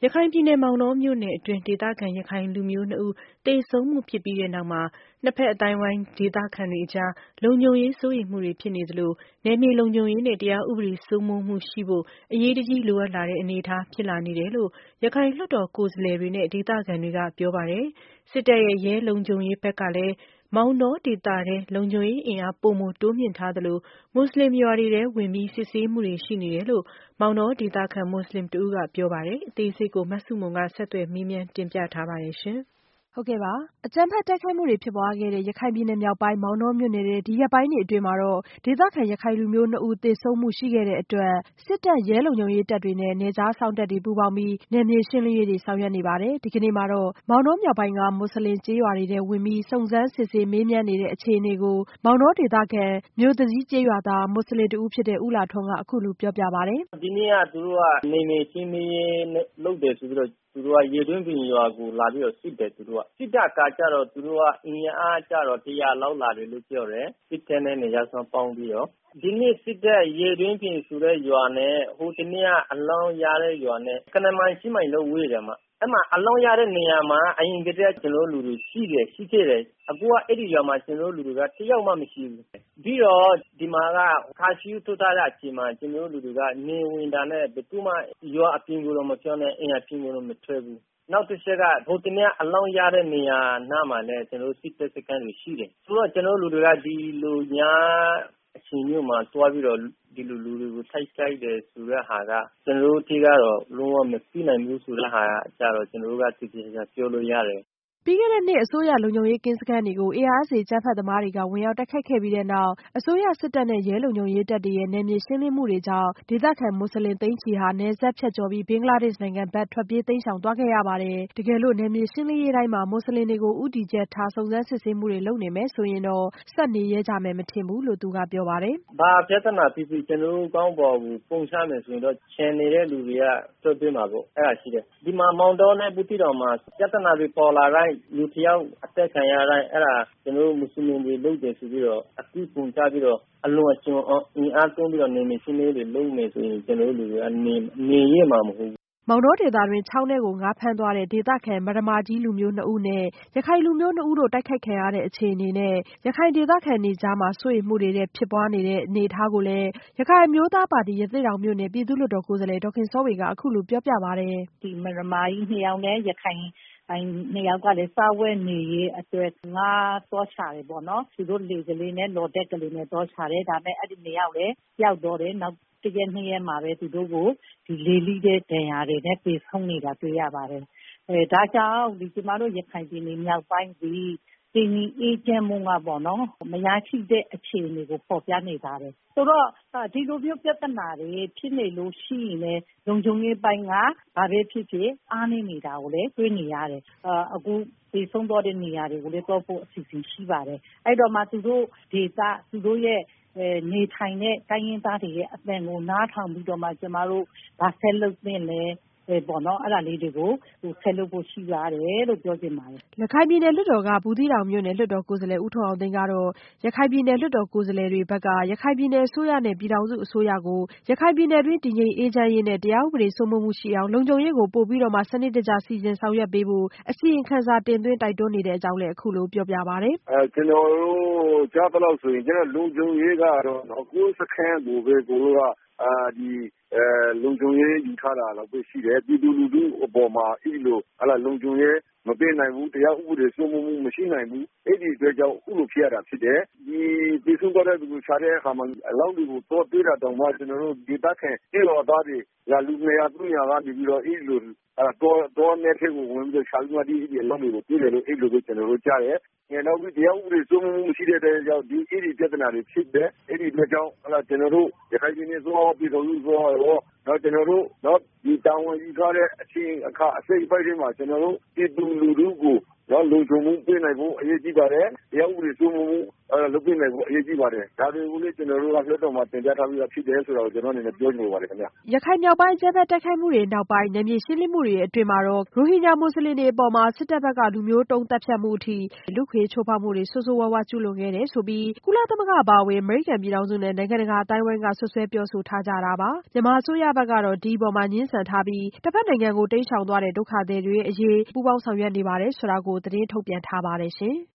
ရခိုင်ပြည်နယ်မောင်တောမြို့နယ်အတွင်းဒေသခံရခိုင်လူမျိုး2ဦးသေဆုံးမှုဖြစ်ပြီးတဲ့နောက်မှာနှစ်ဖက်အသိုင်းဝိုင်းဒေသခံတွေအကြားလုံခြုံရေးစိုးရိမ်မှုတွေဖြစ်နေသလိုနယ်မြေလုံခြုံရေးနဲ့တရားဥပဒေစိုးမိုးမှုရှိဖို့အရေးတကြီးလိုအပ်လာတဲ့အနေအထားဖြစ်လာနေတယ်လို့ရခိုင်လွှတ်တော်ကိုယ်စားလှယ်တွေနဲ့ဒေသခံတွေကပြောပါတယ်။စစ်တပ်ရဲ့ရဲလုံခြုံရေးဘက်ကလည်းမောင်တောဒေသထဲလုံခြုံရေးအင်အားပိုမိုတိုးမြင့်ထားသလိုမွတ်ဆလင်ရွာတွေထဲဝင်ပြီးစစ်ဆေးမှုတွေရှိနေတယ်လို့မောင်တောဒေသခံမွတ်ဆလင်တဦးကပြောပါတယ်။အသေးစိတ်ကိုမဆုမွန်ကဆက်သွယ်မေးမြန်းတင်ပြထားပါတယ်ရှင်။ဟုတ်ကဲ့ပါအကြမ်းဖက်တိုက်ခိုက်မှုတွေဖြစ်ပွားခဲ့တဲ့ရခိုင်ပြည်နယ်မြောက်ပိုင်းမောင်တောမြို့နယ်ဒီရက်ပိုင်းတွေအတွင်းမှာတော့ဒေသခံရခိုင်လူမျိုး2ဦးသေဆုံးမှုရှိခဲ့တဲ့အတွက်စစ်တပ်ရဲလုံခြုံရေးတပ်တွေနဲ့နယ်ခြားစောင့်တပ်တွေပူးပေါင်းပြီးနယ်မြေရှင်းလင်းရေးတွေဆောင်ရွက်နေပါတယ်။ဒီကနေ့မှာတော့မောင်တောမြောက်ပိုင်းကမွတ်ဆလင်ကျေးရွာတွေထဲဝင်ပြီးစုံစမ်းစစ်ဆေးမေးမြန်းနေတဲ့အခြေအနေကိုမောင်တောဒေသခံမြို့သူကြီးကျေးရွာသားမွတ်ဆလင်တဦးဖြစ်တဲ့ဦးလာထွန်းကအခုလိုပြောပြပါတယ်။ဒီနေ့ကသူတို့ကနေနေချင်းမင်းလုပ်တယ်ဆိုပြီးတော့သူတို့ကရေတွင်းပင်ရွာကိုလာပြီးတော့စစ်တယ်သူတို့ကစစ်တပ်ကကြတော့သူတို့ကအင်အားကြတော့100လောက်လာတယ်လို့ပြောတယ်စစ်တပ်နဲ့နေရာဆောင်ပေါင်းပြီးတော့ဒီနေ့စစ်တပ်ရေတွင်းပင်ဆိုတဲ့ရွာနဲ့ဟိုတနေ့ကအလောင်းရတဲ့ရွာနဲ့ကနမိုင်ရှိမိုင်လို့ဝေးတယ်မှာအဲ့မှာအလောင်းရတဲ့နေရာမှာအရင်ကတည်းကကျွန်တော်လူတွေရှိခဲ့တယ်အခုကအဲ့ဒီရွာမှာကျွန်တော်လူတွေကတယောက်မှမရှိဘူးပြီးတော့ဒီမှာကခါရှိထုတ်ထားတဲ့အချိန်မှာကျွန်တော်လူတွေကနေဝင်တာနဲ့ဘယ်သူမှရွာအပြင်ကိုတော့မပြောနဲ့အင်အပြင်ကိုတော့မထွက်ဘူးနောက်တစ်ချက်ကဘုတ်တနေ့အလောင်းရတဲ့နေရာနားမှာလည်းကျွန်တော်စစ်တပ်စခန်းတွေရှိတယ်ဆိုတော့ကျွန်တော်လူတွေကဒီလိုညာအချိန်မျိုးမှာတွားပြီးတော့ဒီလူတွေကိုထိုက်တယ်ဆိုတဲ့ဟာကကျွန်တော်တို့တိကတော့လုံးဝမသိနိုင်ဘူးဆိုတဲ့ဟာကကြတော့ကျွန်တော်တို့ကသိချင်ပြောလို့ရတယ်ပြီးခဲ့တဲ့နှစ်အစိုးရလုံခြုံရေးကင်းစခန်းတွေကို ARSA ကြမ်းဖက်သမားတွေကဝင်ရောက်တိုက်ခိုက်ခဲ့ပြီးတဲ့နောက်အစိုးရစစ်တပ်နဲ့ရဲလုံခြုံရေးတပ်တွေရဲ့နယ်မြေရှင်းလင်းမှုတွေကြောင့်ဒေသခံမွတ်ဆလင်သိန်းချီဟာနယ်စပ်ဖြတ်ကျော်ပြီးဘင်္ဂလားဒေ့ရှ်နိုင်ငံဘက်ထွက်ပြေးတိမ်းရှောင်သွားခဲ့ရပါတယ်။တကယ်လို့နယ်မြေရှင်းလင်းရေးတိုင်းမှာမွတ်ဆလင်တွေကိုဦးတည်ချက်ထားစုံစမ်းစစ်ဆေးမှုတွေလုပ်နေမယ်ဆိုရင်တော့ဆက်နေရဲကြမယ်မထင်ဘူးလို့သူကပြောပါတယ်။ဘာပြဿနာဖြစ်ဖြစ်ကျွန်တော်တို့ကောင်းပေါ်ကိုပုံချမယ်ဆိုရင်တော့ချန်နေတဲ့လူတွေကထွက်ပြေးမှာပေါ့အဲ့ဒါရှိတယ်။ဒီမှာမောင်တောနဲ့ဘူးတီတော်မှာပြဿနာတွေပေါ်လာတိုင်းလူတယောက်အသက်ခံရတိုင်းအဲ့ဒါကျွန်တော်တို့မွတ်ဆလင်တွေလုပ်တယ်ဆိုပြီးတော့အကူပုံချပြီးတော့အလွန်အကျွံအင်အားသုံးပြီးတော့နေနေရှင်းလေးတွေလုပ်နေဆိုရင်ကျွန်တော်တို့လူတွေကနေရမှာမဟုတ်ဘူးမောင်တောဒေသတွင်းချောင်းထဲကိုငါးဖမ်းသွားတဲ့ဒေသခံမရမာကြီးလူမျိုး2ဦးနဲ့ရခိုင်လူမျိုး2ဦးတို့တိုက်ခိုက်ခံရတဲ့အခြေအနေနဲ့ရခိုင်ဒေသခံတွေကြားမှာစိုးရိမ်မှုတွေဖြစ်ပွားနေတဲ့အနေအထားကိုလည်းရခိုင်အမျိုးသားပါတီရသေ့တောင်မြို့နယ်ပြည်သူ့လွှတ်တော်ကိုယ်စားလှယ်ဒေါ်ခင်စောဝေကအခုလိုပြောပြပါတယ်။ဒီမရမာကြီး2ယောက်နဲ့ရခိုင်2ယောက်ကလည်းစားဝဲနေရေးအတွက်ငါတော့ချတယ်ပေါ့နော်သူတို့လေကလေးနဲ့လော်တက်ကလေးနဲ့တော့ချတယ်ဒါပေမဲ့အဲ့ဒီ2ယောက်လည်းပျောက်တော့တယ်နောက်တရက်2ရက်မှာပဲသူတို့ကိုဒီလေးလိတဲ့ဒဏ်ရာတွေနဲ့ပြေဆုံးနေတာတွေ့ရပါတယ်ဒါကြောင့်ဒီကျမတို့ရခိုင်ပြည်နယ်မြောက်ပိုင်းဒီဒီအေဂျင့်မုံကပေါ့နော်မရရှိတဲ့အခြေအနေကိုပေါ်ပြနေပါတယ်ဆိုတော့ဒီလိုမျိုးပြဿနာတွေဖြစ်နေလို့ရှိရင်လည်းလုံခြုံရေးပိုင်းကဘာပဲဖြစ်ဖြစ်အားနေနေတာကိုလည်းတွေ့နေရတယ်အခုဒီဆုံးတော့တဲ့နေရာတွေကိုလည်းတော့ဖို့အစီအစဉ်ရှိပါတယ်အဲ့တော့မှသူတို့ဒေသသူတို့ရဲ့နေထိုင်တဲ့တိုင်းရင်းသားတွေရဲ့အသံကိုနားထောင်ပြီးတော့မှကျမတို့ဗာဆက်လုပ်နေလဲပေါ့နော်အဲ့ဒါလေးတွေကိုဆက်လုပ်ဖို့ရှိရတယ်လို့ပြောချင်ပါတယ်။ရခိုင်ပြည်နယ်လွှတ်တော်ကဘူးသီးတောင်မြို့နယ်လွှတ်တော်ကိုယ်စားလှယ်ဦးထွန်းအောင်သိန်းကတော့ရခိုင်ပြည်နယ်လွှတ်တော်ကိုယ်စားလှယ်တွေဘက်ကရခိုင်ပြည်နယ်အစိုးရနဲ့ပြည်ထောင်စုအစိုးရကိုရခိုင်ပြည်နယ်တွင်းတည်ငြိမ်အေးချမ်းရေးနဲ့တရားဥပဒေစိုးမိုးမှုရှိအောင်လုံခြုံရေးကိုပို့ပြီးတော့မှစနစ်တကျစီစဉ်ဆောင်ရွက်ပေးဖို့အစီရင်ခံစာတင်သွင်းတိုက်တွန်းနေတဲ့အကြောင်းလည်းအခုလိုပြောပြပါတယ်။ကျွန်တော်တို့ကြားသလောက်ဆိုရင်ကျွန်တော်လုံခြုံရေးကတော့ကိုယ်စခန်းကိုပဲကိုတို့ကဒီလုံခြုံရေးယူထားတာတော့ပဲရှိတယ်ပြည်သူလူထုအပေါ်မှာအဲ့လိုလုံခြုံရေးမပေးနိုင်ဘူးတရားဥပဒေစိုးမိုးမှုမရှိနိုင်ဘူးအဲ့ဒီအတွက်ကြောင့်ဥလိုဖြစ်ရတာဖြစ်တယ်ဒီပြည်သူ့တော်တဲ့သူချတဲ့အခါမှာအလောင်းတွေကိုတော့တွေးတာတောင်မှကျွန်တော်တို့ဒေသခံပြည်တော်သားတွေလူ200 300ကနေပြီးတော့အဲ့လိုတော့နေထဲကိုဝင်ပြီးရှာပြီးမှဒီအလောင်းတွေကိုတွေးတယ်လို့အဲ့လိုပဲကျွန်တော်တို့ကြားတယ်နောက်ပြီးတရားဥပဒေစိုးမိုးမှုမရှိတဲ့တဲ့ကြောင့်ဒီအဲ့ဒီပြဿနာတွေဖြစ်တယ်အဲ့ဒီအတွက်ကြောင့်ကျွန်တော်တို့ရခိုင်ပြည်နယ်ဆိုပြည်တော်စုဆိုတော့ကျွန်တော်တို့ဒီတောင်ဝင်ယူထားတဲ့အချင်းအခါအစိပ်ပိုက်တွေမှာကျွန်တော်တို့ပြည်သူလူထုကိုလုံခြုံမှုပေးနိုင်ဖို့အရေးကြီးပါတယ်တရားဥပဒေစိုးမိုးမှုလုပ်ပေးနိုင်ဖို့အရေးကြီးပါတယ်။ဒါတွေကိုလည်းကျွန်တော်တို့ကလွှတ်တော်မှာတင်ပြထားပြီးသားဖြစ်တယ်ဆိုတာကိုကျွန်တော်အနေနဲ့ပြောချင်ပါတယ်ခင်ဗျ။ရခိုင်မြောက်ပိုင်းအကြမ်းဖက်တိုက်ခိုက်မှုတွေနောက်ပိုင်းနယ်မြေရှင်းလင်းမှုတွေအတွင်းမှာတော့ရိုဟင်ဂျာမွတ်စလင်တွေအပေါ်မှာစစ်တပ်ဘက်ကလူမျိုးတုံးသတ်ဖြတ်မှုအထိလူ့အခွင့်အရေးချိုးဖောက်မှုတွေဆိုးဆိုးဝါးဝါးကျူးလွန်ခဲ့တယ်ဆိုပြီးကုလသမဂ္ဂအပါအဝင်အမေရိကန်ပြည်ထောင်စုနဲ့နိုင်ငံတကာအသိုင်းအဝိုင်းကဆွဆွဲပြောဆိုထားကြတာပါ။မြန်မာအစိုးရဘက်ကတော့ဒီအပေါ်မှာငြင်းဆန်ထားပြီးတစ်ဖက်နိုင်ငံကိုတိမ်းရှောင်သွားတဲ့ဒုက္ခသည်တွေအရေးပူးပေါင်းဆောင်ရွက်နေပါတယ်ဆိုတာကိုသတင်းထုတ်ပြန်ထားပါတယ်ရှင်။